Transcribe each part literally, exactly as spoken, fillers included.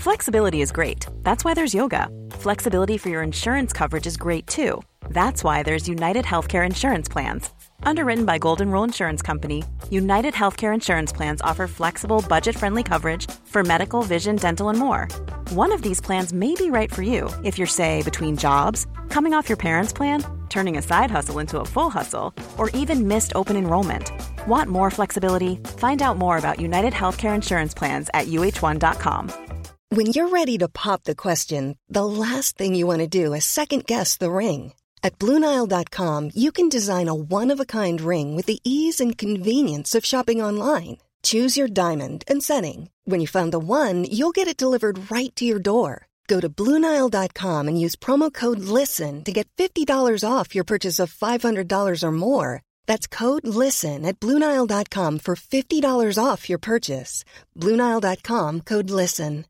Flexibility is great. That's why there's yoga. Flexibility for your insurance coverage is great too. That's why there's United Healthcare Insurance Plans. Underwritten by Golden Rule Insurance Company, United Healthcare Insurance Plans offer flexible, budget-friendly coverage for medical, vision, dental, and more. One of these plans may be right for you if you're, say, between jobs, coming off your parents' plan, turning a side hustle into a full hustle, or even missed open enrollment. Want more flexibility? Find out more about United Healthcare Insurance Plans at U H one dot com. When you're ready to pop the question, the last thing you want to do is second-guess the ring. At Blue Nile dot com, you can design a one-of-a-kind ring with the ease and convenience of shopping online. Choose your diamond and setting. When you find the one, you'll get it delivered right to your door. Go to Blue Nile dot com and use promo code LISTEN to get fifty dollars off your purchase of five hundred dollars or more. That's code LISTEN at Blue Nile dot com for fifty dollars off your purchase. Blue Nile dot com, code LISTEN.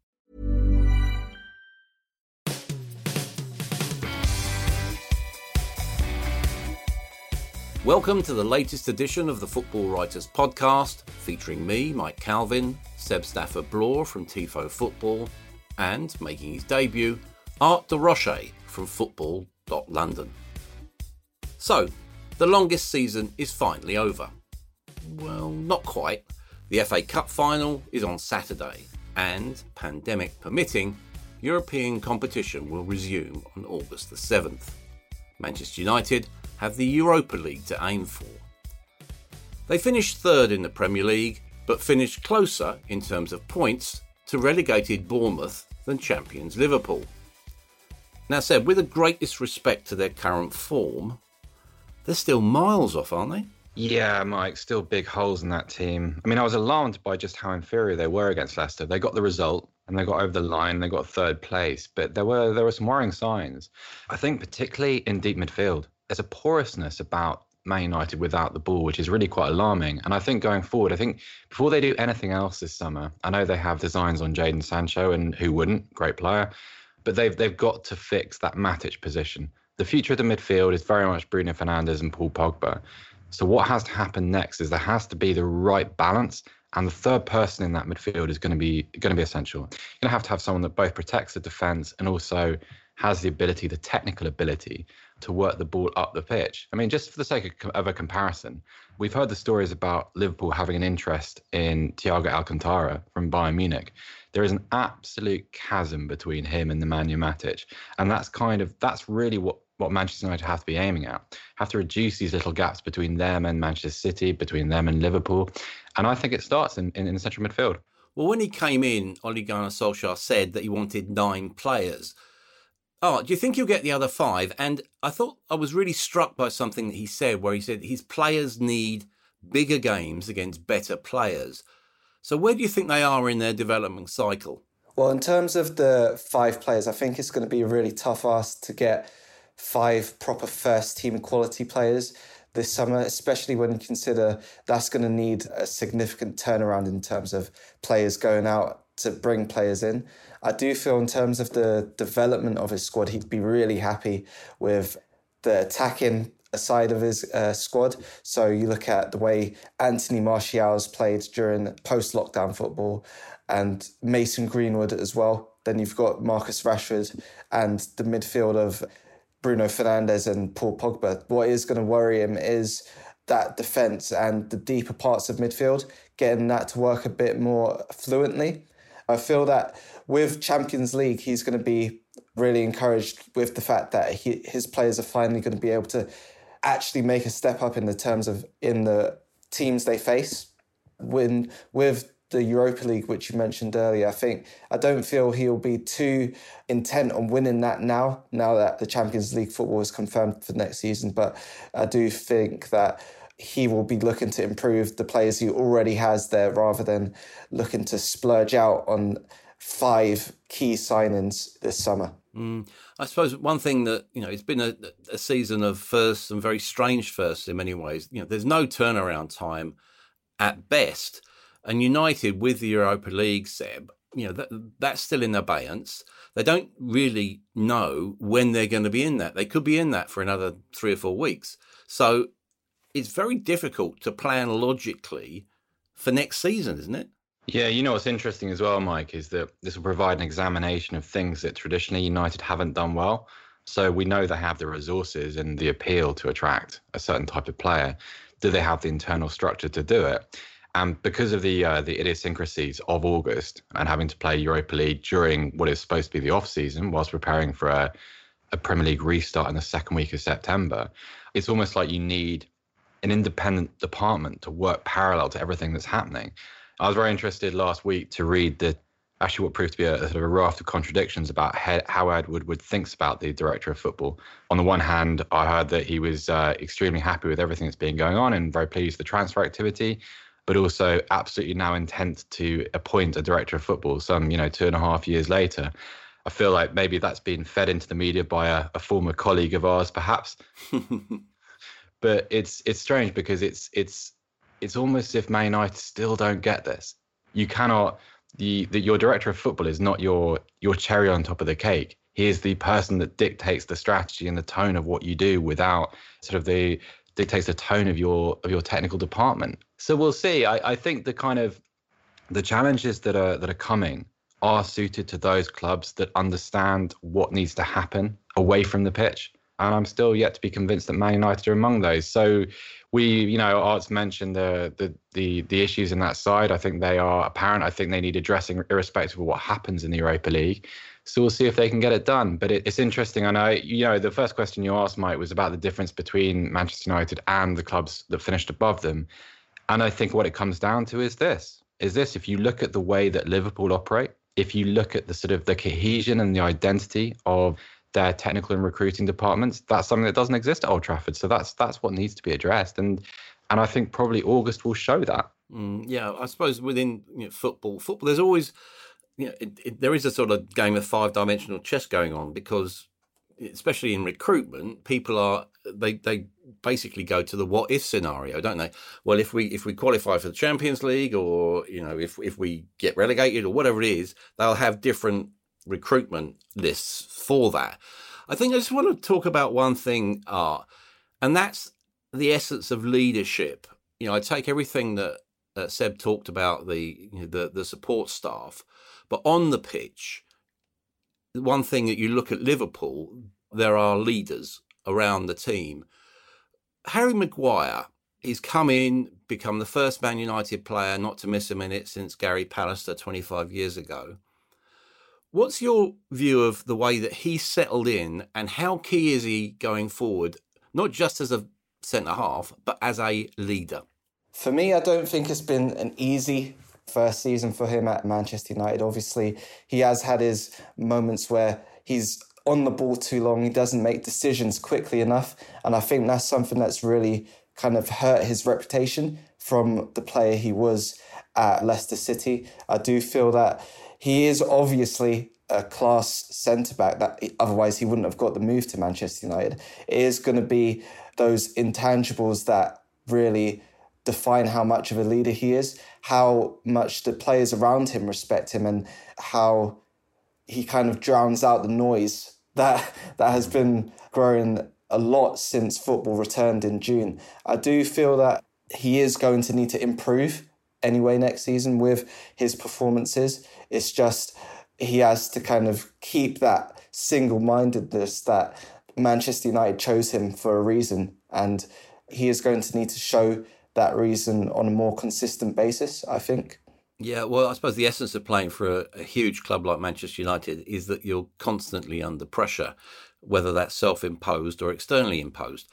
Welcome to the latest edition of the Football Writers Podcast, featuring me, Mike Calvin, Seb Stafford-Bloor from Tifo Football, and, making his debut, Art de Roche from football dot london. So, the longest season is finally over. Well, not quite. The F A Cup final is on Saturday, and, pandemic permitting, European competition will resume on August the seventh. Manchester United have the Europa League to aim for. They finished third in the Premier League, but finished closer in terms of points to relegated Bournemouth than champions Liverpool. Now, Seb, with the greatest respect to their current form, they're still miles off, aren't they? Yeah, Mike, still big holes in that team. I mean, I was alarmed by just how inferior they were against Leicester. They got the result and they got over the line, they got third place, but there were there were some worrying signs. I think particularly in deep midfield, there's a porousness about Man United without the ball, which is really quite alarming. And I think going forward, I think before they do anything else this summer, I know they have designs on Jadon Sancho, and who wouldn't, great player, but they've they've got to fix that Matic position. The future of the midfield is very much Bruno Fernandes and Paul Pogba. So what has to happen next is there has to be the right balance, and the third person in that midfield is going to be going to be essential. You're going to have to have someone that both protects the defence and also has the ability, the technical ability, to work the ball up the pitch. I mean, just for the sake of, of a comparison, we've heard the stories about Liverpool having an interest in Thiago Alcantara from Bayern Munich. There is an absolute chasm between him and Nemanja Matic, and that's kind of that's really what what Manchester United have to be aiming at. Have to reduce these little gaps between them and Manchester City, between them and Liverpool, and I think it starts in in, in the central midfield. Well, when he came in, Ole Gunnar Solskjaer said that he wanted nine players. Oh, do you think he'll get the other five? And I thought I was really struck by something that he said, where he said his players need bigger games against better players. So where do you think they are in their development cycle? Well, in terms of the five players, I think it's going to be a really tough ask to get five proper first-team quality players this summer, especially when you consider that's going to need a significant turnaround in terms of players going out to bring players in. I do feel in terms of the development of his squad, he'd be really happy with the attacking side of his uh, squad. So you look at the way Anthony Martial's played during post-lockdown football, and Mason Greenwood as well. Then you've got Marcus Rashford and the midfield of Bruno Fernandes and Paul Pogba. What is going to worry him is that defence and the deeper parts of midfield, getting that to work a bit more fluently. I feel that with Champions League, he's going to be really encouraged with the fact that he, his players are finally going to be able to actually make a step up in the terms of in the teams they face. When with the Europa League, which you mentioned earlier, I think I don't feel he'll be too intent on winning that now, now that the Champions League football is confirmed for next season. But I do think that he will be looking to improve the players he already has there rather than looking to splurge out on five key signings this summer. Mm. I suppose one thing that, you know, it's been a, a season of firsts and very strange firsts in many ways. You know, there's no turnaround time at best. And United with the Europa League, Seb, you know, that, that's still in abeyance. They don't really know when they're going to be in that. They could be in that for another three or four weeks. So it's very difficult to plan logically for next season, isn't it? Yeah, you know what's interesting as well, Mike, is that this will provide an examination of things that traditionally United haven't done well. So we know they have the resources and the appeal to attract a certain type of player. Do they have the internal structure to do it? And because of the uh, the idiosyncrasies of August and having to play Europa League during what is supposed to be the off season, whilst preparing for a, a Premier League restart in the second week of September, it's almost like you need an independent department to work parallel to everything that's happening. I was very interested last week to read the actually what proved to be a, a sort of a raft of contradictions about how Ed Woodward thinks about the director of football. On the one hand, I heard that he was uh, extremely happy with everything that's been going on and very pleased with the transfer activity, but also absolutely now intent to appoint a director of football some, you know, two and a half years later. I feel like maybe that's been fed into the media by a, a former colleague of ours, perhaps. But it's it's strange because it's it's it's almost as if Man United still don't get this. You cannot, the, the your director of football is not your your cherry on top of the cake. He is the person that dictates the strategy and the tone of what you do without sort of the dictates the tone of your of your technical department. So we'll see. I, I think the kind of the challenges that are that are coming are suited to those clubs that understand what needs to happen away from the pitch. And I'm still yet to be convinced that Man United are among those. So we, you know, Art's mentioned the, the the the issues in that side. I think they are apparent. I think they need addressing irrespective of what happens in the Europa League. So we'll see if they can get it done. But it, it's interesting. I know, you know, the first question you asked, Mike, was about the difference between Manchester United and the clubs that finished above them. And I think what it comes down to is this, is this, if you look at the way that Liverpool operate, if you look at the sort of the cohesion and the identity of their technical and recruiting departments, that's something that doesn't exist at Old Trafford. So that's that's what needs to be addressed. And and I think probably August will show that. Mm, yeah, I suppose within you know, football, football, there's always, you know, it, it, there is a sort of game of five-dimensional chess going on because, especially in recruitment, people are, they they basically go to the what if scenario, don't they? Well, if we if we qualify for the Champions League, or you know, if if we get relegated or whatever it is, they'll have different recruitment lists for that. I think I just want to talk about one thing, Art, and that's the essence of leadership. You know, I take everything that uh, Seb talked about, the, you know, the the support staff, but on the pitch, one thing that you look at Liverpool, there are leaders around the team. Harry Maguire, he's come in, become the first Man United player not to miss a minute since Gary Pallister twenty-five years ago. What's your view of the way that he settled in, and how key is he going forward, not just as a centre-half, but as a leader? For me, I don't think it's been an easy first season for him at Manchester United. Obviously, he has had his moments where he's on the ball too long, he doesn't make decisions quickly enough, and I think that's something that's really kind of hurt his reputation from the player he was at Leicester City. I do feel that he is obviously a class centre-back, that otherwise he wouldn't have got the move to Manchester United. It is going to be those intangibles that really define how much of a leader he is, how much the players around him respect him, and how he kind of drowns out the noise that that has been growing a lot since football returned in June. I do feel that he is going to need to improve anyway next season with his performances. It's just he has to kind of keep that single-mindedness that Manchester United chose him for a reason, and he is going to need to show that reason on a more consistent basis, I think. Yeah, well, I suppose the essence of playing for a, a huge club like Manchester United is that you're constantly under pressure, whether that's self-imposed or externally imposed.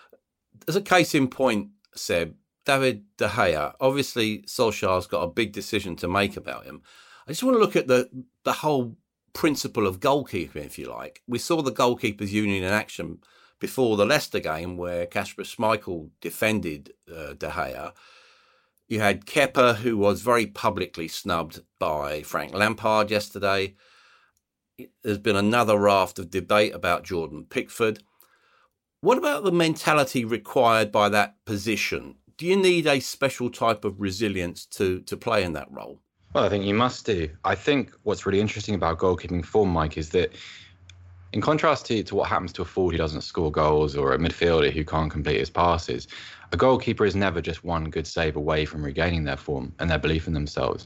As a case in point, Seb, David De Gea, obviously Solskjaer's got a big decision to make about him. I just want to look at the the whole principle of goalkeeping, if you like. We saw the goalkeepers union in action before the Leicester game where Kasper Schmeichel defended uh, De Gea. You had Kepa, who was very publicly snubbed by Frank Lampard yesterday. There's been another raft of debate about Jordan Pickford. What about the mentality required by that position? Do you need a special type of resilience to, to play in that role? Well, I think you must do. I think what's really interesting about goalkeeping form, Mike, is that in contrast to, to what happens to a forward who doesn't score goals or a midfielder who can't complete his passes, a goalkeeper is never just one good save away from regaining their form and their belief in themselves.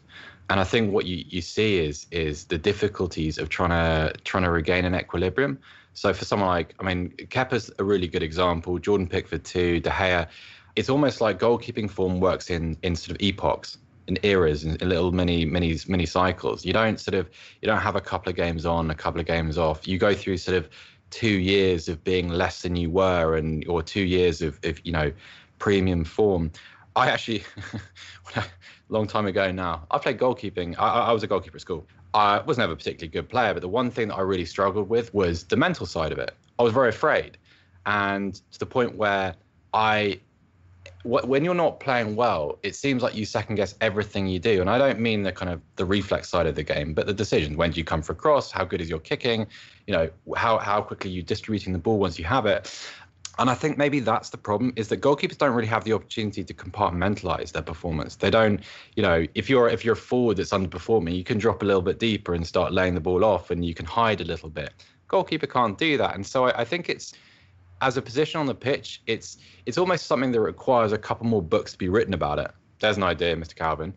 And I think what you, you see is is the difficulties of trying to trying to regain an equilibrium. So for someone like, I mean, Kepa's a really good example, Jordan Pickford too, De Gea. It's almost like goalkeeping form works in in sort of epochs, in eras, in, in little mini mini mini cycles. You don't sort of you don't have a couple of games on, a couple of games off. You go through sort of two years of being less than you were, and or two years of, of you know premium form. I actually, a long time ago now, I played goalkeeping. I, I was a goalkeeper at school. I was never a particularly good player, but the one thing that I really struggled with was the mental side of it. I was very afraid, and to the point where I, when you're not playing well, it seems like you second guess everything you do. And I don't mean the kind of the reflex side of the game, but the decisions. When do you come for a cross? How good is your kicking? You know, how how quickly are you distributing the ball once you have it? And I think maybe that's the problem, is that goalkeepers don't really have the opportunity to compartmentalize their performance. They don't, you know, if you're if you're a forward that's underperforming, you can drop a little bit deeper and start laying the ball off, and you can hide a little bit. Goalkeeper can't do that. And so I, I think it's, as a position on the pitch, it's it's almost something that requires a couple more books to be written about it. There's an idea, Mister Calvin.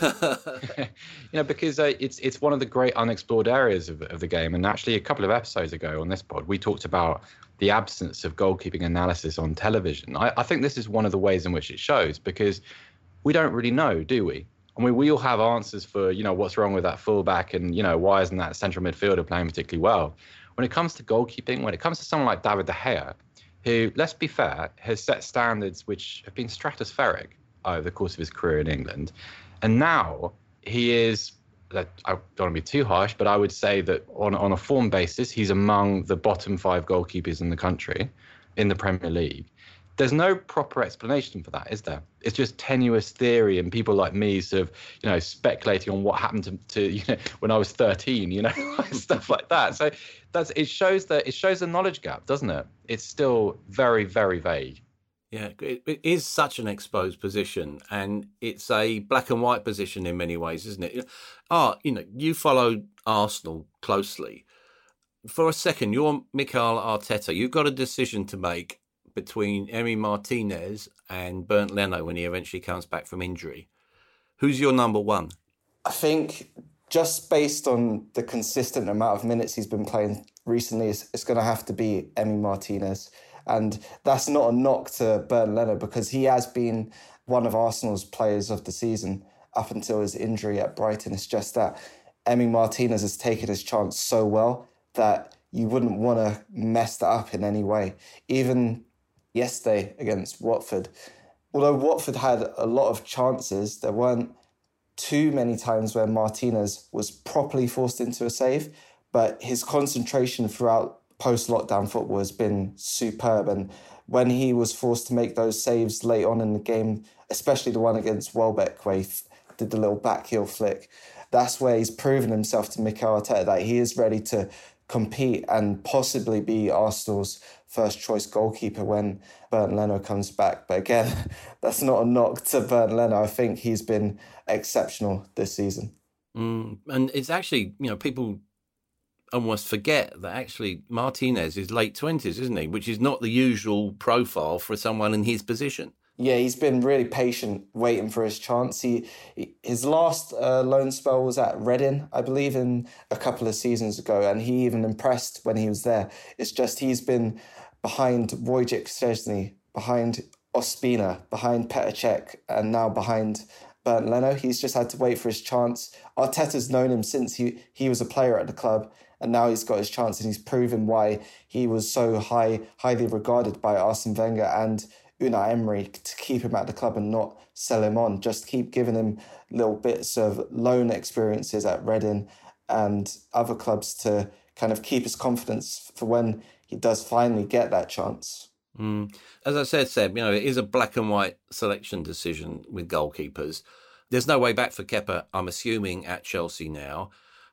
you know, because uh, it's it's one of the great unexplored areas of, of the game. And actually, a couple of episodes ago on this pod, we talked about the absence of goalkeeping analysis on television. I, I think this is one of the ways in which it shows, because we don't really know, do we? I mean, we all have answers for, you know, what's wrong with that fullback, and, you know, why isn't that central midfielder playing particularly well? When it comes to goalkeeping, when it comes to someone like David De Gea, who, let's be fair, has set standards which have been stratospheric over the course of his career in England. And now he is, I don't want to be too harsh, but I would say that on, on a form basis, he's among the bottom five goalkeepers in the country, in the Premier League. There's no proper explanation for that, is there? It's just tenuous theory and people like me sort of, you know, speculating on what happened to, to you know, when I was thirteen, you know, stuff like that. So that's it shows that it shows the knowledge gap, doesn't it? It's still very, very vague. Yeah, it, it is such an exposed position, and it's a black and white position in many ways, isn't it? Ah, you know, you follow Arsenal closely. For a second, you're Mikel Arteta. You've got a decision to make between Emi Martinez and Bernd Leno when he eventually comes back from injury. Who's your number one? I think just based on the consistent amount of minutes he's been playing recently, it's, it's going to have to be Emi Martinez. And that's not a knock to Bernd Leno, because he has been one of Arsenal's players of the season up until his injury at Brighton. It's just that Emi Martinez has taken his chance so well that you wouldn't want to mess that up in any way. Even yesterday against Watford, although Watford had a lot of chances, there weren't too many times where Martinez was properly forced into a save, but his concentration throughout post-lockdown football has been superb. And when he was forced to make those saves late on in the game, especially the one against Welbeck where he did the little back heel flick, that's where he's proven himself to Mikel Arteta that he is ready to compete and possibly be Arsenal's first choice goalkeeper when Bernd Leno comes back. But again, that's not a knock to Bernd Leno. I think he's been exceptional this season. Mm, and it's actually, you know, people almost forget that actually Martinez is late twenties, isn't he? Which is not the usual profile for someone in his position. Yeah, he's been really patient, waiting for his chance. He, his last uh, loan spell was at Reading, I believe, in a couple of seasons ago, and he even impressed when he was there. It's just he's been behind Wojciech Szczesny, behind Ospina, behind Petr Cech, and now behind Bernd Leno. He's just had to wait for his chance. Arteta's known him since he, he was a player at the club, and now he's got his chance, and he's proven why he was so high, highly regarded by Arsene Wenger and Unai Emery to keep him at the club and not sell him on. Just keep giving him little bits of loan experiences at Reading and other clubs to kind of keep his confidence for when he does finally get that chance. Mm. As I said, Seb, you know, it is a black and white selection decision with goalkeepers. There's no way back for Kepa, I'm assuming, at Chelsea now.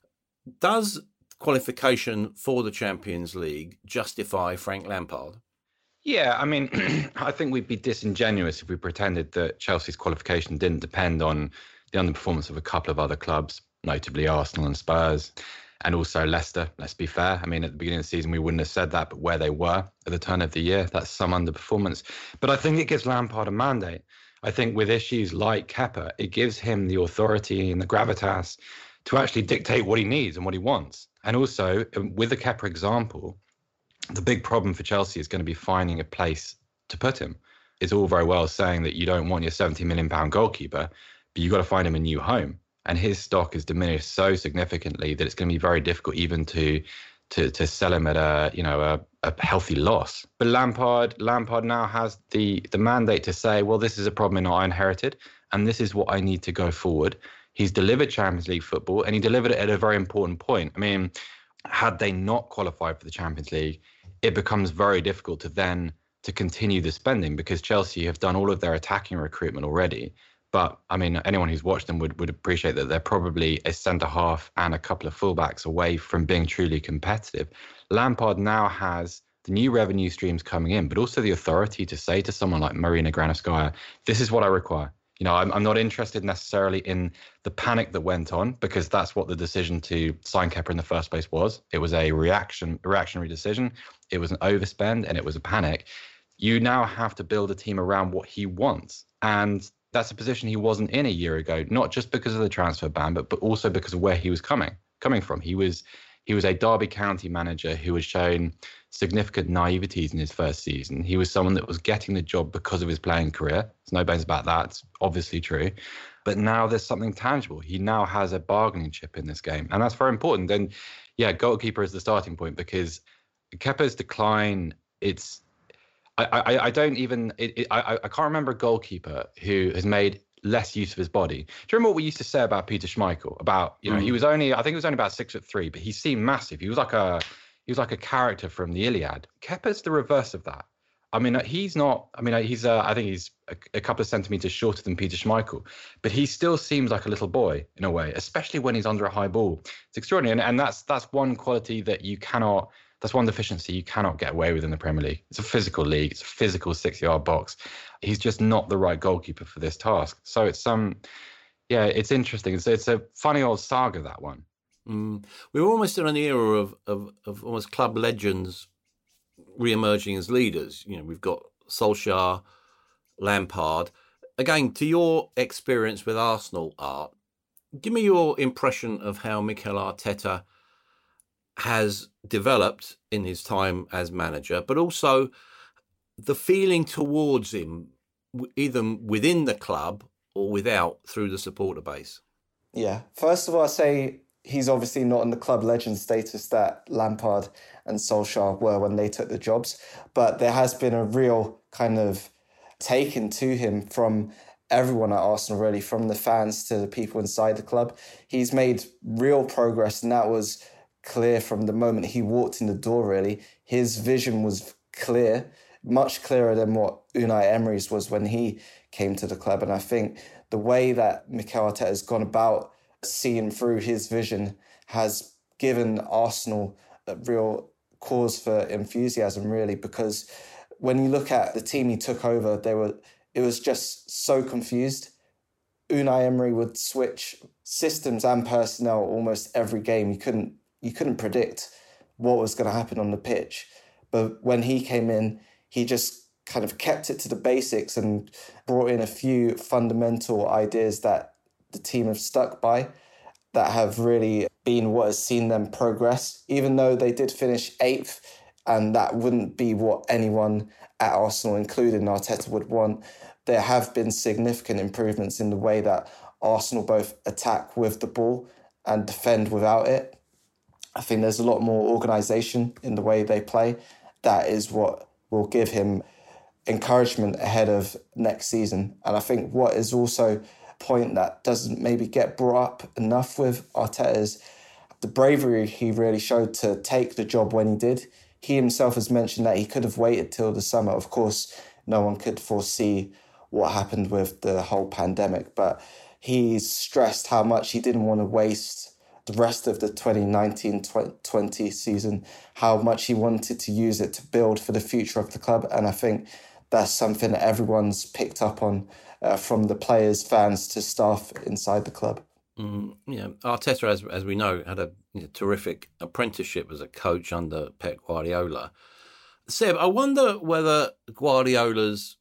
Does qualification for the Champions League justify Frank Lampard? Yeah, I mean, I think we'd be disingenuous if we pretended that Chelsea's qualification didn't depend on the underperformance of a couple of other clubs, notably Arsenal and Spurs, and also Leicester, let's be fair. I mean, at the beginning of the season, we wouldn't have said that, but where they were at the turn of the year, that's some underperformance. But I think it gives Lampard a mandate. I think with issues like Kepa, it gives him the authority and the gravitas to actually dictate what he needs and what he wants. And also, with the Kepa example, the big problem for Chelsea is going to be finding a place to put him. It's all very well saying that you don't want your seventy million pound goalkeeper, but you've got to find him a new home. And his stock is diminished so significantly that it's going to be very difficult even to to to sell him at a you know a, a healthy loss. But Lampard Lampard now has the the mandate to say, well, this is a problem I inherited, and this is what I need to go forward. He's delivered Champions League football, and he delivered it at a very important point. I mean, had they not qualified for the Champions League, it becomes very difficult to then to continue the spending, because Chelsea have done all of their attacking recruitment already. But, I mean, anyone who's watched them would, would appreciate that they're probably a centre-half and a couple of fullbacks away from being truly competitive. Lampard now has the new revenue streams coming in, but also the authority to say to someone like Marina Granovskaya, this is what I require. You know, I'm, I'm not interested necessarily in the panic that went on, because that's what the decision to sign Kepa in the first place was. It was a reaction, a reactionary decision. It was an overspend and it was a panic. You now have to build a team around what he wants. And that's a position he wasn't in a year ago, not just because of the transfer ban, but, but also because of where he was coming coming from. He was he was a Derby County manager who had shown significant naiveties in his first season. He was someone that was getting the job because of his playing career. There's no bones about that. It's obviously true. But now there's something tangible. He now has a bargaining chip in this game. And that's very important. And yeah, goalkeeper is the starting point, because Kepa's decline, it's I, I, I don't even, it, it, I, I can't remember a goalkeeper who has made less use of his body. Do you remember what we used to say about Peter Schmeichel? About, you know, mm. he was only, I think he was only about six foot three, but he seemed massive. He was like a, he was like a character from the Iliad. Kepa's the reverse of that. I mean, he's not, I mean, he's, uh, I think he's a, a couple of centimetres shorter than Peter Schmeichel, but he still seems like a little boy in a way, especially when he's under a high ball. It's extraordinary. And, and that's, that's one quality that you cannot, That's one deficiency you cannot get away with in the Premier League. It's a physical league. It's a physical six-yard box. He's just not the right goalkeeper for this task. So it's um, yeah, it's interesting. It's, it's a funny old saga, that one. Mm. We're almost in an era of, of of almost club legends re-emerging as leaders. You know, we've got Solskjaer, Lampard. Again, to your experience with Arsenal, Art, give me your impression of how Mikel Arteta has developed in his time as manager, but also the feeling towards him, either within the club or without, through the supporter base. Yeah. First of all, I say he's obviously not in the club legend status that Lampard and Solskjaer were when they took the jobs, but there has been a real kind of taken to him from everyone at Arsenal, really, from the fans to the people inside the club. He's made real progress, and that was clear from the moment he walked in the door, really. His vision was clear, much clearer than what Unai Emery's was when he came to the club. And I think the way that Mikel Arteta has gone about seeing through his vision has given Arsenal a real cause for enthusiasm, really, because when you look at the team he took over, they were it was just so confused. Unai Emery would switch systems and personnel almost every game. You couldn't You couldn't predict what was going to happen on the pitch. But when he came in, he just kind of kept it to the basics and brought in a few fundamental ideas that the team have stuck by, that have really been what has seen them progress, even though they did finish eighth, and that wouldn't be what anyone at Arsenal, including Arteta, would want. There have been significant improvements in the way that Arsenal both attack with the ball and defend without it. I think there's a lot more organisation in the way they play. That is what will give him encouragement ahead of next season. And I think what is also a point that doesn't maybe get brought up enough with Arteta is the bravery he really showed to take the job when he did. He himself has mentioned that he could have waited till the summer. Of course, no one could foresee what happened with the whole pandemic, but he's stressed how much he didn't want to waste the rest of the twenty nineteen twenty season, how much he wanted to use it to build for the future of the club. And I think that's something that everyone's picked up on, uh, from the players, fans to staff inside the club. Mm, yeah, Arteta, as as we know, had a you know, terrific apprenticeship as a coach under Pep Guardiola. Seb, I wonder whether Guardiola's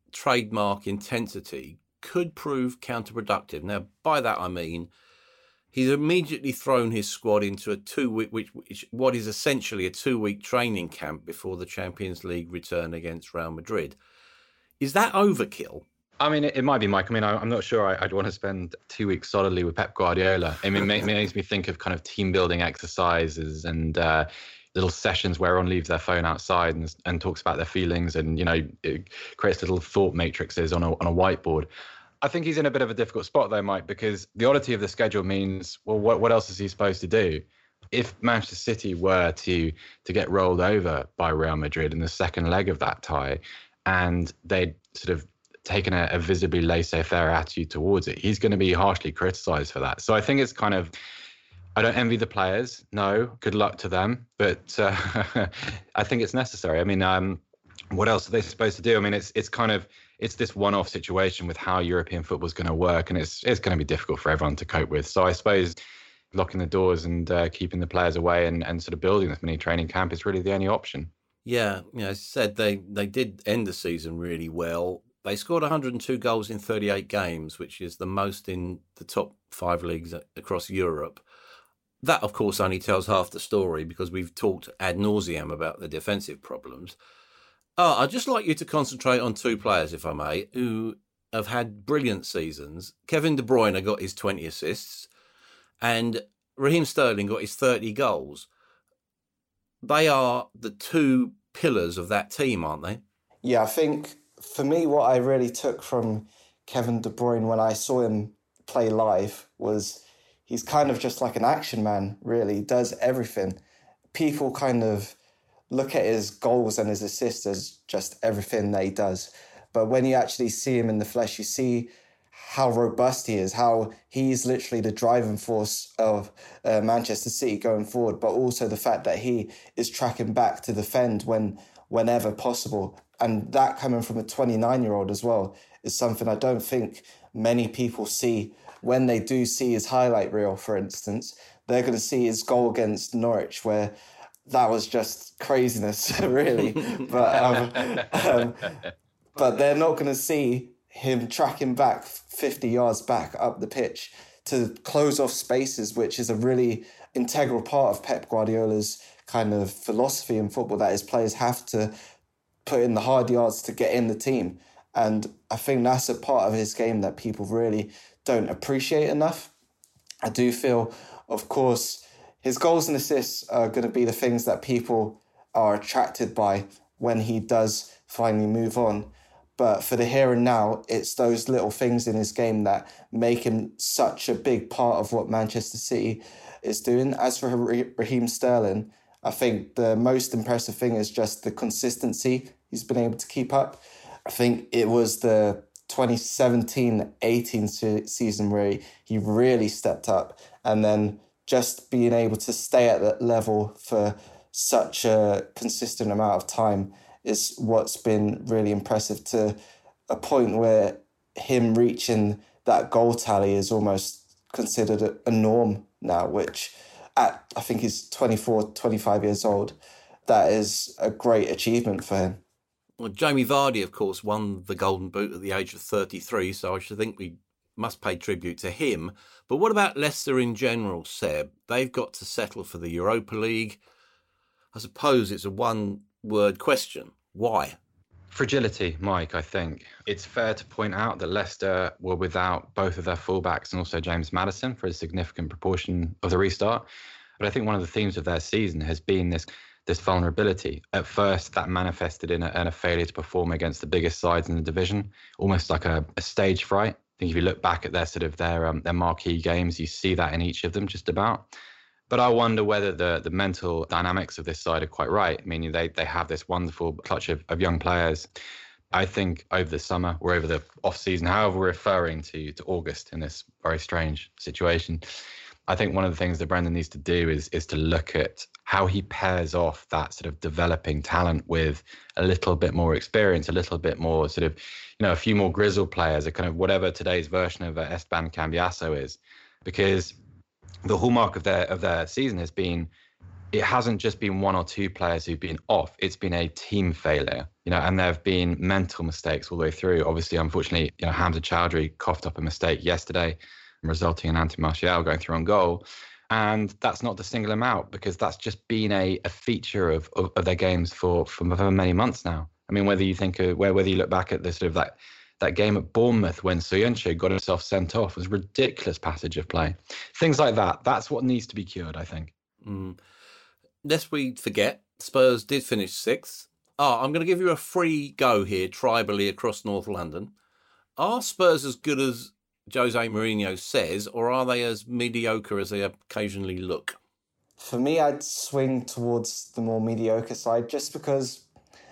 trademark intensity could prove counterproductive. Now, by that I mean he's immediately thrown his squad into a two-week, which, which what is essentially a two-week training camp before the Champions League return against Real Madrid. Is that overkill? I mean, it, it might be, Mike. I mean, I, I'm not sure I, I'd want to spend two weeks solidly with Pep Guardiola. I mean, it makes me think of kind of team-building exercises and uh, little sessions where everyone leaves their phone outside and, and talks about their feelings and, you know, it creates little thought matrices on a, on a whiteboard. I think he's in a bit of a difficult spot, though, Mike, because the oddity of the schedule means, well, what, what else is he supposed to do? If Manchester City were to to get rolled over by Real Madrid in the second leg of that tie and they'd sort of taken a, a visibly laissez-faire attitude towards it, he's going to be harshly criticised for that. So I think it's kind of, I don't envy the players. No, good luck to them. But uh, I think it's necessary. I mean, um, what else are they supposed to do? I mean, it's it's kind of, it's this one-off situation with how European football is going to work, and it's it's going to be difficult for everyone to cope with. So I suppose locking the doors and uh, keeping the players away and, and sort of building this mini training camp is really the only option. Yeah, you know, as I said, they, they did end the season really well. They scored one hundred two goals in thirty-eight games, which is the most in the top five leagues across Europe. That, of course, only tells half the story because we've talked ad nauseum about the defensive problems. Oh, I'd just like you to concentrate on two players, if I may, who have had brilliant seasons. Kevin De Bruyne got his twenty assists and Raheem Sterling got his thirty goals. They are the two pillars of that team, aren't they? Yeah, I think for me, what I really took from Kevin De Bruyne when I saw him play live was he's kind of just like an action man, really. He does everything. People kind of look at his goals and his assists as just everything that he does. But when you actually see him in the flesh, you see how robust he is, how he's literally the driving force of uh, Manchester City going forward, but also the fact that he is tracking back to defend when whenever possible. And that coming from a twenty-nine-year-old as well is something I don't think many people see. When they do see his highlight reel, for instance, they're going to see his goal against Norwich where that was just craziness, really. but um, um, but they're not going to see him tracking back fifty yards back up the pitch to close off spaces, which is a really integral part of Pep Guardiola's kind of philosophy in football, that his players have to put in the hard yards to get in the team. And I think that's a part of his game that people really don't appreciate enough. I do feel, of course, his goals and assists are going to be the things that people are attracted by when he does finally move on. But for the here and now, it's those little things in his game that make him such a big part of what Manchester City is doing. As for Raheem Sterling, I think the most impressive thing is just the consistency he's been able to keep up. I think it was the twenty seventeen eighteen season where he really stepped up, and then just being able to stay at that level for such a consistent amount of time is what's been really impressive, to a point where him reaching that goal tally is almost considered a norm now, which at, I think he's twenty-four, twenty-five years old, that is a great achievement for him. Well, Jamie Vardy, of course, won the Golden Boot at the age of thirty-three, so I should think we must pay tribute to him. But what about Leicester in general, Seb? They've got to settle for the Europa League. I suppose it's a one-word question. Why? Fragility, Mike, I think. It's fair to point out that Leicester were without both of their fullbacks and also James Maddison for a significant proportion of the restart. But I think one of the themes of their season has been this this vulnerability. At first, that manifested in a, in a failure to perform against the biggest sides in the division, almost like a, a stage fright. I think if you look back at their sort of their um, their marquee games, you see that in each of them just about. But I wonder whether the the mental dynamics of this side are quite right. I mean, they they have this wonderful clutch of, of young players. I think over the summer or over the off season, however we're referring to to August in this very strange situation, I think one of the things that Brendan needs to do is is to look at how he pairs off that sort of developing talent with a little bit more experience, a little bit more sort of, you know, a few more grizzled players, a kind of whatever today's version of uh, Esteban Cambiasso is, because the hallmark of their of their season has been it hasn't just been one or two players who've been off. It's been a team failure, you know, and there have been mental mistakes all the way through. Obviously, unfortunately, you know, Hamza Chowdhury coughed up a mistake yesterday, resulting in Anthony Martial going through on goal. And that's not to single him out, because that's just been a, a feature of, of, of their games for, for many months now. I mean, whether you think of, whether you look back at the sort of that that game at Bournemouth when Soyuncu got himself sent off, was a ridiculous passage of play. Things like that. That's what needs to be cured, I think. Mm. Lest we forget, Spurs did finish sixth. Ah, I'm going to give you a free go here, tribally across North London. Are Spurs as good as Jose Mourinho says, or are they as mediocre as they occasionally look? For me, I'd swing towards the more mediocre side, just because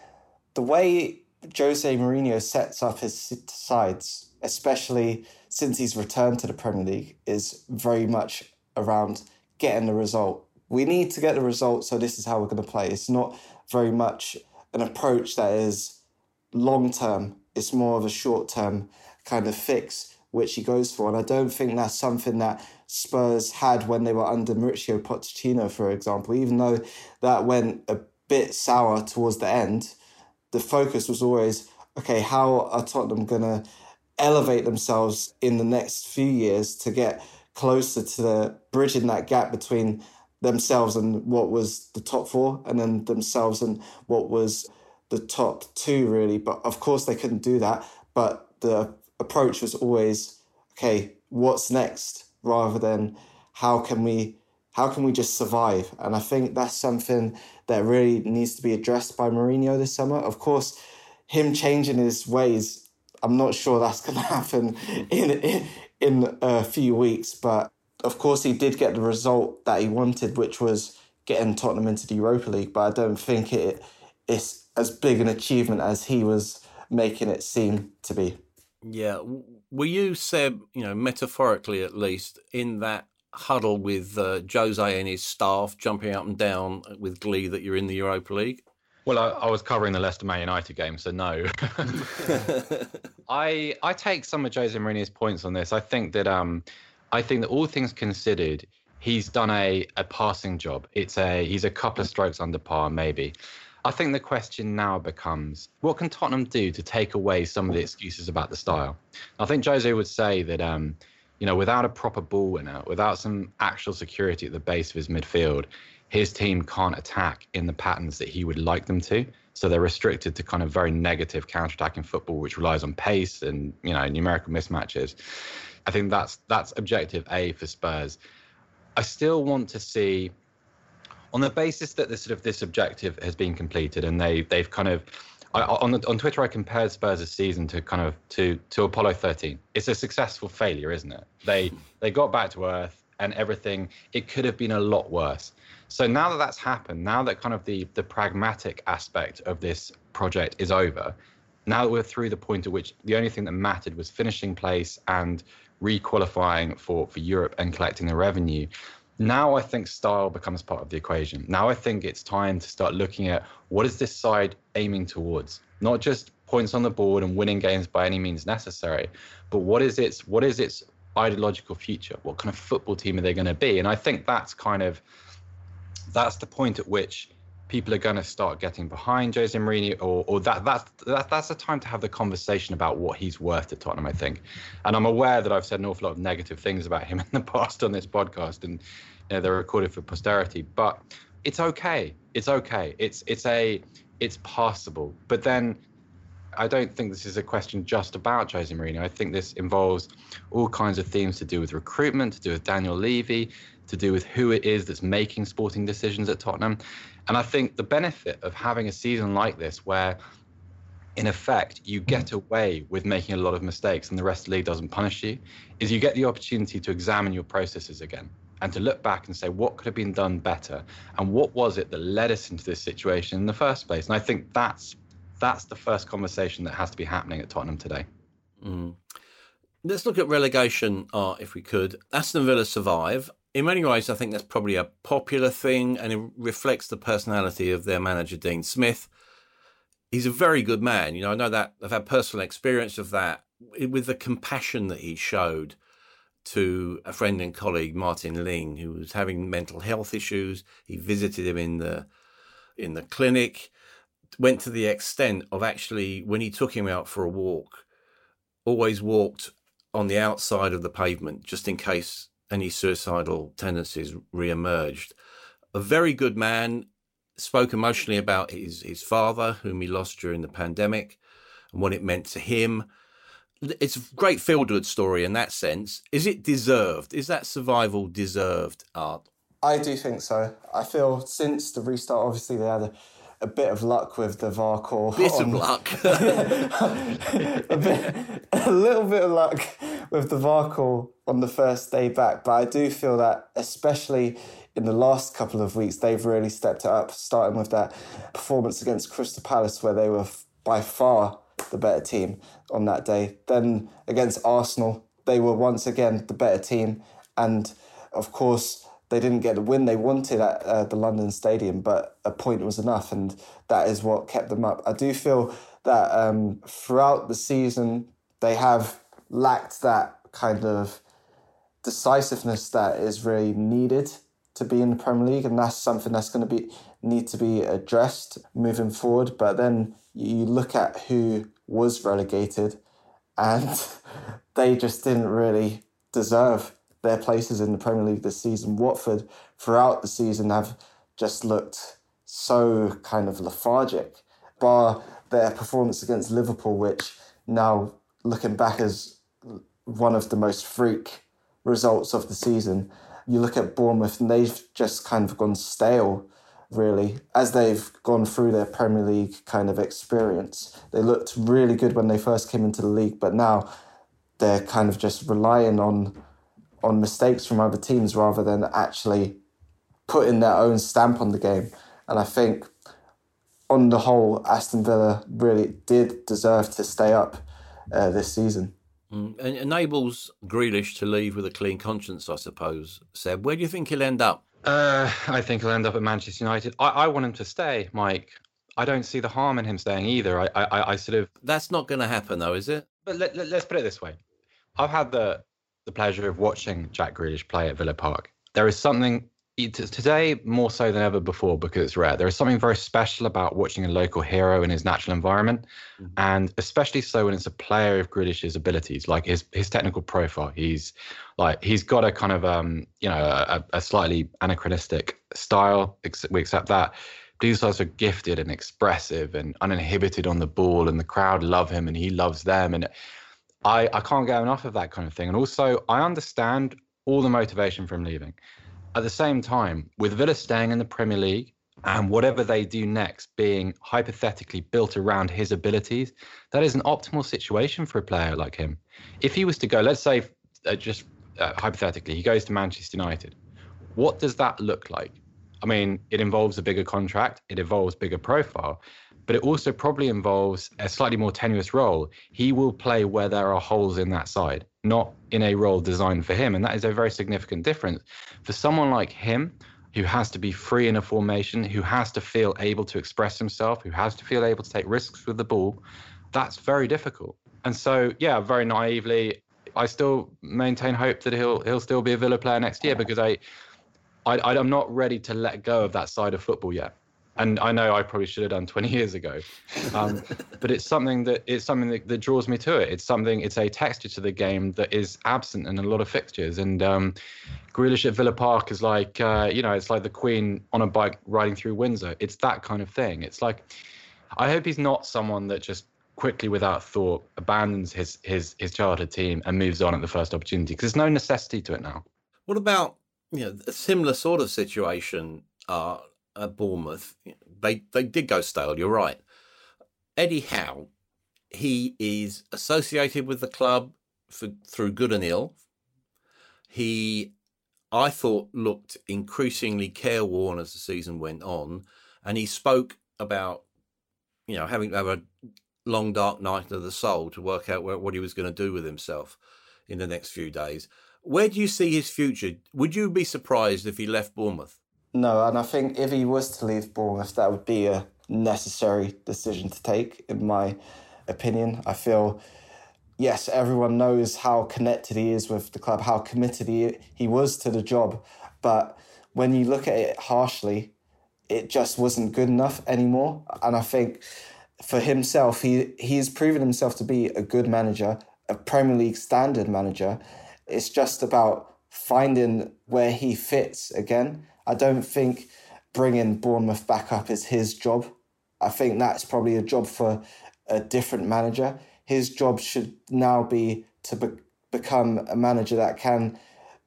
the way Jose Mourinho sets up his sides, especially since he's returned to the Premier League, is very much around getting the result. We need to get the result, so this is how we're going to play. It's not very much an approach that is long-term. It's more of a short-term kind of fix, which he goes for. And I don't think that's something that Spurs had when they were under Mauricio Pochettino, for example. Even though that went a bit sour towards the end, the focus was always, okay, how are Tottenham going to elevate themselves in the next few years to get closer to the bridging that gap between themselves and what was the top four, and then themselves and what was the top two, really. But of course they couldn't do that. But the approach was always, okay, what's next, rather than how can we how can we just survive? And I think that's something that really needs to be addressed by Mourinho this summer. Of course, him changing his ways, I'm not sure that's going to happen in, in in a few weeks, but of course, he did get the result that he wanted, which was getting Tottenham into the Europa League. But I don't think it is as big an achievement as he was making it seem to be. Yeah. Were you, Seb, you know, metaphorically at least, in that huddle with uh, Jose and his staff jumping up and down with glee that you're in the Europa League? Well, I, I was covering the Leicester Man United game, so no. I I take some of Jose Mourinho's points on this. I think that... um. I think that all things considered, he's done a, a passing job. It's a he's a couple of strokes under par, maybe. I think the question now becomes, what can Tottenham do to take away some of the excuses about the style? I think Jose would say that, um, you know, without a proper ball winner, without some actual security at the base of his midfield, his team can't attack in the patterns that he would like them to. So they're restricted to kind of very negative counter-attacking football, which relies on pace and, you know, numerical mismatches. I think that's that's objective A for Spurs. I still want to see, on the basis that this sort of this objective has been completed, and they they've kind of I, on the, on Twitter I compared Spurs' season to kind of to to Apollo thirteen. It's a successful failure, isn't it? They they got back to earth and everything. It could have been a lot worse. So now that that's happened, now that kind of the the pragmatic aspect of this project is over, now that we're through the point at which the only thing that mattered was finishing place and re-qualifying for, for Europe and collecting the revenue, now I think style becomes part of the equation. Now I think it's time to start looking at what is this side aiming towards? Not just points on the board and winning games by any means necessary, but what is its what is its ideological future? What kind of football team are they going to be? And I think that's kind of that's the point at which people are going to start getting behind Jose Mourinho, or, or that that's that, that's the time to have the conversation about what he's worth to Tottenham, I think. And I'm aware that I've said an awful lot of negative things about him in the past on this podcast, and you know, they're recorded for posterity. But it's okay. It's okay. It's it's a it's passable. But then I don't think this is a question just about Jose Mourinho. I think this involves all kinds of themes to do with recruitment, to do with Daniel Levy, to do with who it is that's making sporting decisions at Tottenham. And I think the benefit of having a season like this where, in effect, you get away with making a lot of mistakes and the rest of the league doesn't punish you, is you get the opportunity to examine your processes again and to look back and say, what could have been done better? And what was it that led us into this situation in the first place? And I think that's that's the first conversation that has to be happening at Tottenham today. Mm. Let's look at relegation, uh, if we could. Aston Villa survive. In many ways, I think that's probably a popular thing, and it reflects the personality of their manager, Dean Smith. He's a very good man. You know, I know that I've had personal experience of that with the compassion that he showed to a friend and colleague, Martin Ling, who was having mental health issues. He visited him in the in the clinic, went to the extent of actually, when he took him out for a walk, always walked on the outside of the pavement, just in case any suicidal tendencies re-emerged. A very good man, spoke emotionally about his, his father, whom he lost during the pandemic, and what it meant to him. It's a great feel-good story in that sense. Is it deserved? Is that survival deserved, Art? I do think so. I feel since the restart, obviously they had a, a bit of luck with the V A R call. Bit on, of luck. a, bit, a little bit of luck with the V A R call on the first day back. But I do feel that, especially in the last couple of weeks, they've really stepped it up, starting with that performance against Crystal Palace, where they were by far the better team on that day. Then against Arsenal, they were once again the better team. And of course, they didn't get the win they wanted at uh, the London Stadium, but a point was enough, and that is what kept them up. I do feel that um, throughout the season, they have lacked that kind of decisiveness that is really needed to be in the Premier League, and that's something that's going to be need to be addressed moving forward. But then you look at who was relegated, and they just didn't really deserve their places in the Premier League this season. Watford, throughout the season, have just looked so kind of lethargic, bar their performance against Liverpool, which now, looking back, is one of the most freak results of the season. You look at Bournemouth and they've just kind of gone stale, really, as they've gone through their Premier League kind of experience. They looked really good when they first came into the league, but now they're kind of just relying on on mistakes from other teams rather than actually putting their own stamp on the game. And I think, on the whole, Aston Villa really did deserve to stay up uh, this season. Mm, and it enables Grealish to leave with a clean conscience, I suppose. Seb, where do you think he'll end up? Uh, I think he'll end up at Manchester United. I, I want him to stay, Mike. I don't see the harm in him staying either. I, I, I sort of... That's not going to happen, though, is it? But let, let, let's put it this way. I've had the... the pleasure of watching Jack Grealish play at Villa Park. There is something, today more so than ever before because it's rare, there is something very special about watching a local hero in his natural environment, mm-hmm. and especially so when it's a player of Grealish's abilities, like his his technical profile. He's like he's got a kind of um you know a, a slightly anachronistic style. We accept that. But he's also gifted and expressive and uninhibited on the ball, and the crowd love him and he loves them, and I, I can't get enough of that kind of thing. And also, I understand all the motivation from leaving. At the same time, with Villa staying in the Premier League and whatever they do next being hypothetically built around his abilities, that is an optimal situation for a player like him. If he was to go, let's say, uh, just uh, hypothetically, he goes to Manchester United, what does that look like? I mean, it involves a bigger contract, it involves bigger profile, but it also probably involves a slightly more tenuous role. He will play where there are holes in that side, not in a role designed for him. And that is a very significant difference. For someone like him, who has to be free in a formation, who has to feel able to express himself, who has to feel able to take risks with the ball, that's very difficult. And so, yeah, very naively, I still maintain hope that he'll he'll still be a Villa player next year, because I, I I'm not ready to let go of that side of football yet. And I know I probably should have done twenty years ago, um, but it's something that it's something that, that draws me to it. It's something, it's a texture to the game that is absent in a lot of fixtures. And um, Grealish at Villa Park is like, uh, you know, it's like the Queen on a bike riding through Windsor. It's that kind of thing. It's like, I hope he's not someone that just quickly, without thought, abandons his his his childhood team and moves on at the first opportunity, because there's no necessity to it now. What about, you know, a similar sort of situation? Uh, At Bournemouth, they they did go stale. You're right. Eddie Howe, he is associated with the club for, through good and ill. He, I thought, looked increasingly careworn as the season went on, and he spoke about, you know, having to have a long dark night of the soul to work out what he was going to do with himself in the next few days. Where do you see his future? Would you be surprised if he left Bournemouth? No, and I think if he was to leave Bournemouth, that would be a necessary decision to take, in my opinion. I feel yes, everyone knows how connected he is with the club, how committed he, he was to the job. But when you look at it harshly, it just wasn't good enough anymore. And I think for himself, he he's proven himself to be a good manager, a Premier League standard manager. It's just about finding where he fits again. I don't think bringing Bournemouth back up is his job. I think that's probably a job for a different manager. His job should now be to be- become a manager that can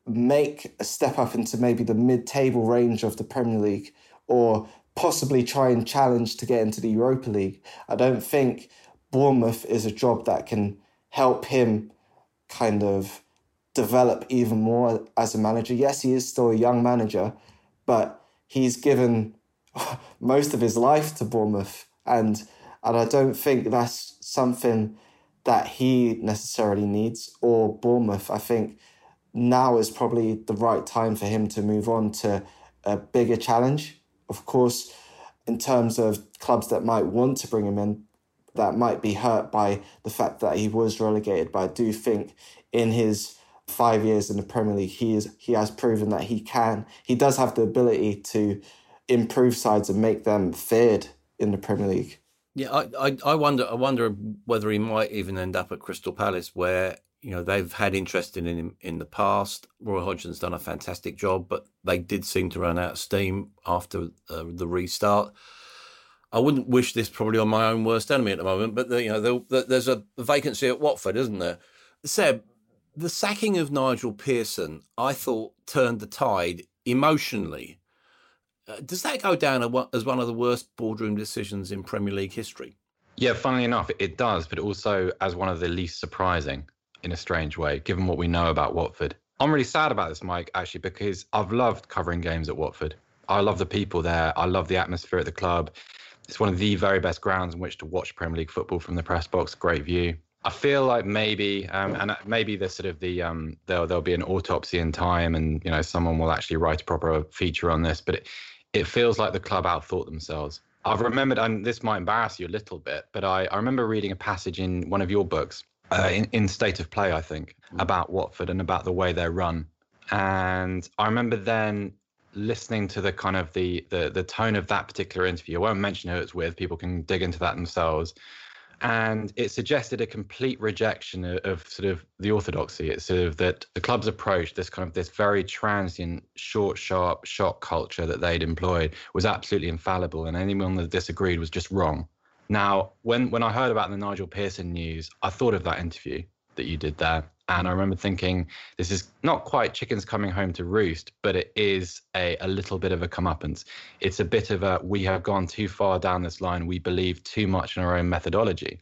make a step up into maybe the mid-table range of the Premier League, or possibly try and challenge to get into the Europa League. I don't think Bournemouth is a job that can help him kind of develop even more as a manager. Yes, he is still a young manager, but he's given most of his life to Bournemouth. And, and I don't think that's something that he necessarily needs, or Bournemouth. I think now is probably the right time for him to move on to a bigger challenge. Of course, in terms of clubs that might want to bring him in, that might be hurt by the fact that he was relegated. But I do think in his five years in the Premier League, he is he has proven that he can. He does have the ability to improve sides and make them feared in the Premier League. Yeah, I, I, I wonder. I wonder whether he might even end up at Crystal Palace, where you know they've had interest in him in the past. Roy Hodgson's done a fantastic job, but they did seem to run out of steam after uh, the restart. I wouldn't wish this probably on my own worst enemy at the moment, but the, you know the, there's a vacancy at Watford, isn't there? Seb, the sacking of Nigel Pearson, I thought, turned the tide emotionally. Uh, does that go down as one of the worst boardroom decisions in Premier League history? Yeah, funnily enough, it does, but also as one of the least surprising in a strange way, given what we know about Watford. I'm really sad about this, Mike, actually, because I've loved covering games at Watford. I love the people there. I love the atmosphere at the club. It's one of the very best grounds in which to watch Premier League football from the press box. Great view. I feel like maybe, um, and maybe there's sort of the um, there'll there'll be an autopsy in time, and you know someone will actually write a proper feature on this. But it, it feels like the club outthought themselves. I've remembered, and this might embarrass you a little bit, but I, I remember reading a passage in one of your books, uh, in, in State of Play, I think, about Watford and about the way they're run. And I remember then listening to the kind of the the the tone of that particular interview. I won't mention who it's with. People can dig into that themselves. And it suggested a complete rejection of, of sort of the orthodoxy. It's sort of that the club's approach, this kind of this very transient, short, sharp shock culture that they'd employed was absolutely infallible, and anyone that disagreed was just wrong. Now, when when I heard about the Nigel Pearson news, I thought of that interview that you did there. And I remember thinking, this is not quite chickens coming home to roost, but it is a, a little bit of a comeuppance. It's a bit of a, we have gone too far down this line. We believe too much in our own methodology.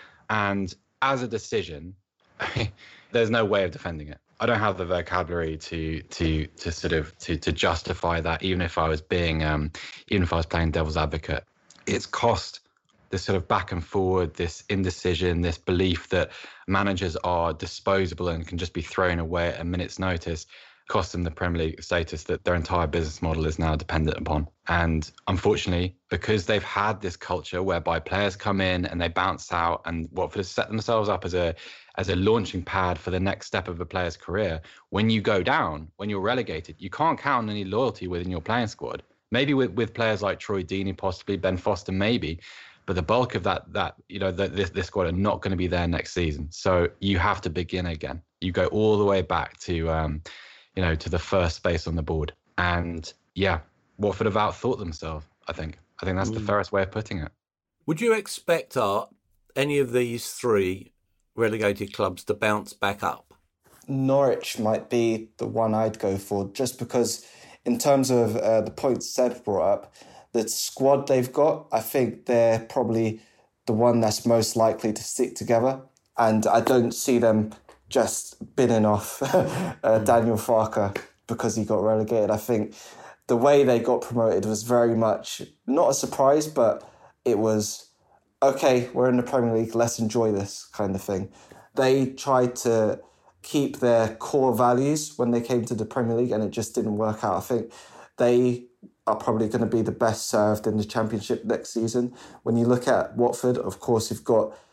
And as a decision, there's no way of defending it. I don't have the vocabulary to to to sort of to to justify that, even if I was being, um, even if I was playing devil's advocate. It's cost this sort of back and forward, this indecision, this belief that managers are disposable and can just be thrown away at a minute's notice, cost them the Premier League status that their entire business model is now dependent upon. And unfortunately, because they've had this culture whereby players come in and they bounce out, and Watford has set themselves up as a as a launching pad for the next step of a player's career, when you go down, when you're relegated, you can't count on any loyalty within your playing squad. Maybe with, with players like Troy Deeney, possibly Ben Foster, maybe. But the bulk of that, that you know, the, this, this squad are not going to be there next season. So you have to begin again. You go all the way back to, um, you know, to the first space on the board. And yeah, Watford have outthought themselves, I think. I think that's mm. the fairest way of putting it. Would you expect, Art, any of these three relegated clubs to bounce back up? Norwich might be the one I'd go for, just because in terms of uh, the points Seb brought up, the squad they've got, I think they're probably the one that's most likely to stick together. And I don't see them just binning off uh, Daniel Farke because he got relegated. I think the way they got promoted was very much not a surprise, but it was, okay, we're in the Premier League, let's enjoy this kind of thing. They tried to keep their core values when they came to the Premier League, and it just didn't work out. I think they are probably going to be the best served in the Championship next season. When you look at Watford, of course, you've got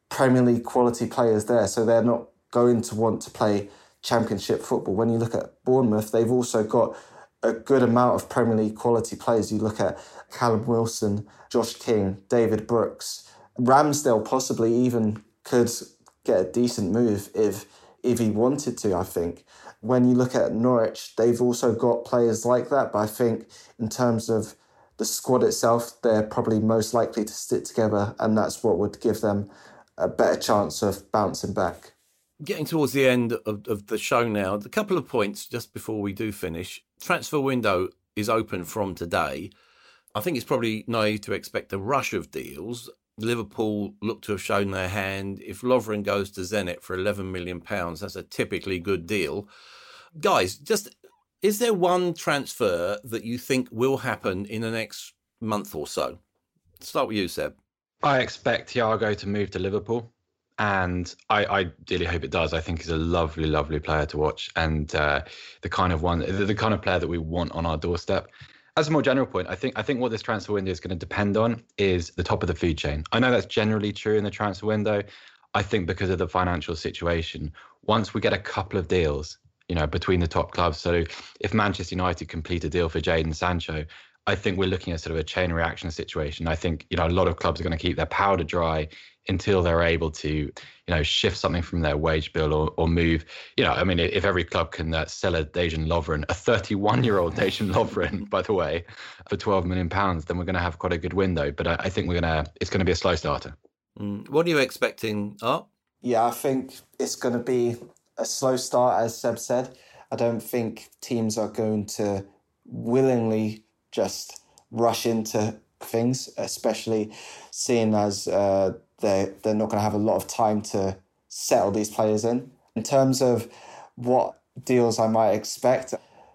Premier League quality players there, so they're not going to want to play Championship football. When you look at Bournemouth, they've also got a good amount of Premier League quality players. You look at Callum Wilson, Josh King, David Brooks. Ramsdale possibly even could get a decent move if if he wanted to, I think. When you look at Norwich, they've also got players like that, but I think in terms of the squad itself, they're probably most likely to stick together, and that's what would give them a better chance of bouncing back. Getting towards the end of, of the show now, a couple of points just before we do finish. Transfer window is open from today. I think it's probably naive to expect a rush of deals. Liverpool look to have shown their hand. If Lovren goes to Zenit for eleven million pounds, that's a typically good deal. Guys, just is there one transfer that you think will happen in the next month or so? Start with you, Seb. I expect Thiago to move to Liverpool. And I, I ideally hope it does. I think he's a lovely, lovely player to watch, and uh, the kind of one, the, the kind of player that we want on our doorstep. As a more general point, I think I think what this transfer window is going to depend on is the top of the food chain. I know that's generally true in the transfer window. I think because of the financial situation, once we get a couple of deals, you know, between the top clubs. So if Manchester United complete a deal for Jadon Sancho, I think we're looking at sort of a chain reaction situation. I think, you know, a lot of clubs are going to keep their powder dry until they're able to, you know, shift something from their wage bill or, or move. You know, I mean, if every club can uh, sell a Dejan Lovren, a thirty-one-year-old Dejan Lovren, by the way, for twelve million pounds, then we're going to have quite a good window. But I, I think we're going to, it's going to be a slow starter. Mm. What are you expecting, Art? Yeah, I think it's going to be a slow start, as Seb said. I don't think teams are going to willingly just rush into things, especially seeing as uh, they're, they're not going to have a lot of time to settle these players in. In terms of what deals I might expect,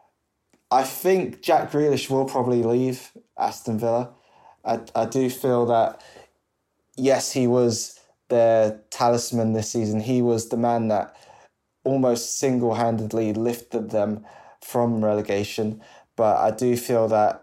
I think Jack Grealish will probably leave Aston Villa. I, I do feel that, yes, he was their talisman this season. He was the man that almost single-handedly lifted them from relegation. But I do feel that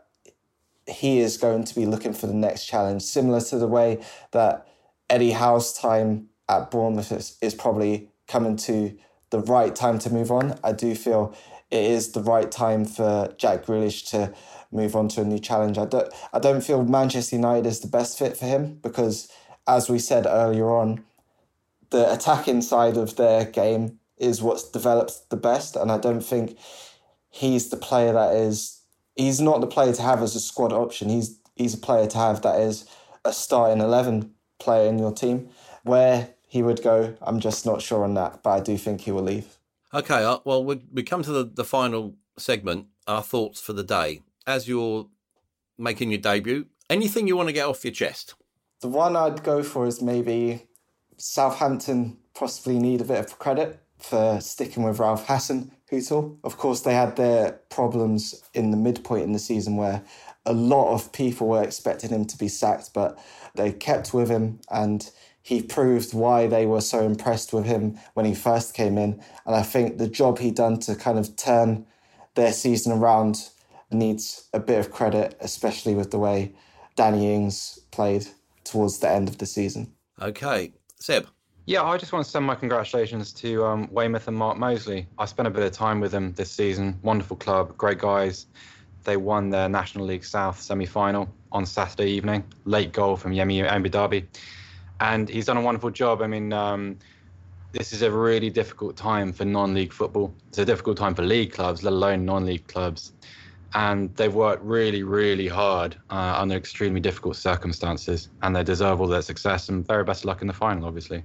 he is going to be looking for the next challenge, similar to the way that Eddie Howe's time at Bournemouth is, is probably coming to the right time to move on. I do feel it is the right time for Jack Grealish to move on to a new challenge. I don't, I don't feel Manchester United is the best fit for him because, as we said earlier on, the attacking side of their game is what's developed the best, and I don't think he's the player that is... He's not the player to have as a squad option. He's he's a player to have that is a starting eleven player in your team. Where he would go, I'm just not sure on that, but I do think he will leave. Okay, uh, well, we, we come to the, the final segment, our thoughts for the day. As you're making your debut, anything you want to get off your chest? The one I'd go for is maybe Southampton possibly need a bit of credit for sticking with Ralph Hasenhüttl. Of course, they had their problems in the midpoint in the season where a lot of people were expecting him to be sacked, but they kept with him and he proved why they were so impressed with him when he first came in. And I think the job he done to kind of turn their season around needs a bit of credit, especially with the way Danny Ings played towards the end of the season. Okay. Seb? Yeah, I just want to send my congratulations to um, Weymouth and Mark Moseley. I spent a bit of time with them this season. Wonderful club, great guys. They won their National League South semi-final on Saturday evening. Late goal from Yemi Ambidabi. And he's done a wonderful job. I mean, um, this is a really difficult time for non-league football. It's a difficult time for league clubs, let alone non-league clubs. And they've worked really, really hard uh, under extremely difficult circumstances. And they deserve all their success and very best of luck in the final, obviously.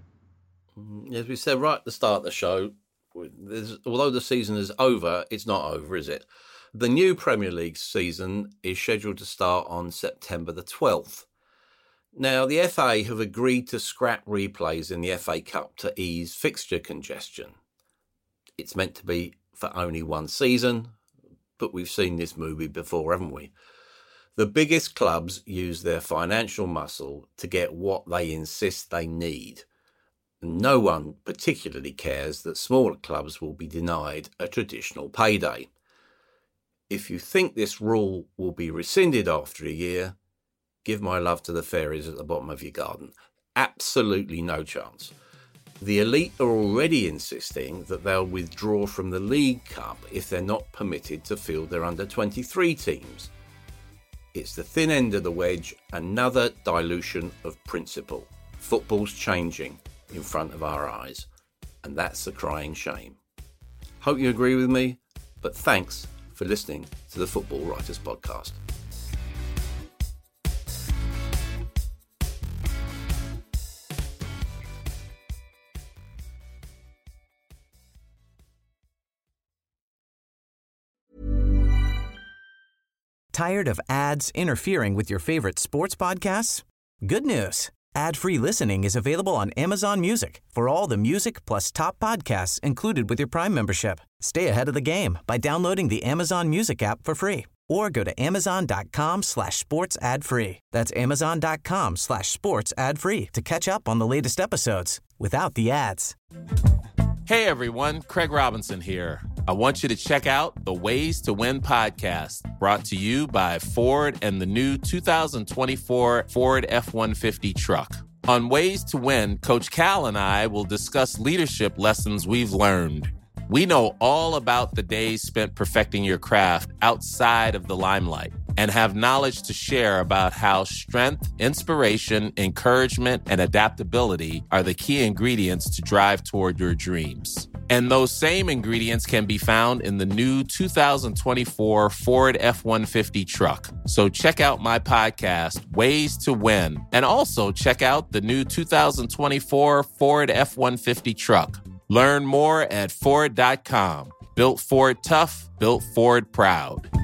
As we said right at the start of the show, although the season is over, it's not over, is it? The new Premier League season is scheduled to start on September the twelfth. Now, the F A have agreed to scrap replays in the F A Cup to ease fixture congestion. It's meant to be for only one season, but we've seen this movie before, haven't we? The biggest clubs use their financial muscle to get what they insist they need. No one particularly cares that smaller clubs will be denied a traditional payday. If you think this rule will be rescinded after a year, give my love to the fairies at the bottom of your garden. absolutely no chance. The elite are already insisting that they'll withdraw from the League Cup if they're not permitted to field their under twenty-three teams. It's the thin end of the wedge, another dilution of principle. Football's changing in front of our eyes, and that's a crying shame. Hope you agree with me, but thanks for listening to the Football Writers Podcast. Tired of ads interfering with your favorite sports podcasts? Good news. Ad-free listening is available on Amazon Music for all the music plus top podcasts included with your Prime membership. Stay ahead of the game by downloading the Amazon Music app for free or go to amazon.com slash sports ad free. That's amazon.com slash sports ad free to catch up on the latest episodes without the ads. Hey everyone, Craig Robinson here. I want you to check out the Ways to Win podcast, brought to you by Ford and the new two thousand twenty-four Ford F one fifty truck. On Ways to Win, Coach Cal and I will discuss leadership lessons we've learned. We know all about the days spent perfecting your craft outside of the limelight and have knowledge to share about how strength, inspiration, encouragement, and adaptability are the key ingredients to drive toward your dreams. And those same ingredients can be found in the new two thousand twenty-four Ford F one fifty truck. So check out my podcast, Ways to Win, and also check out the new two thousand twenty-four Ford F one fifty truck. Learn more at Ford dot com. Built Ford tough, built Ford proud.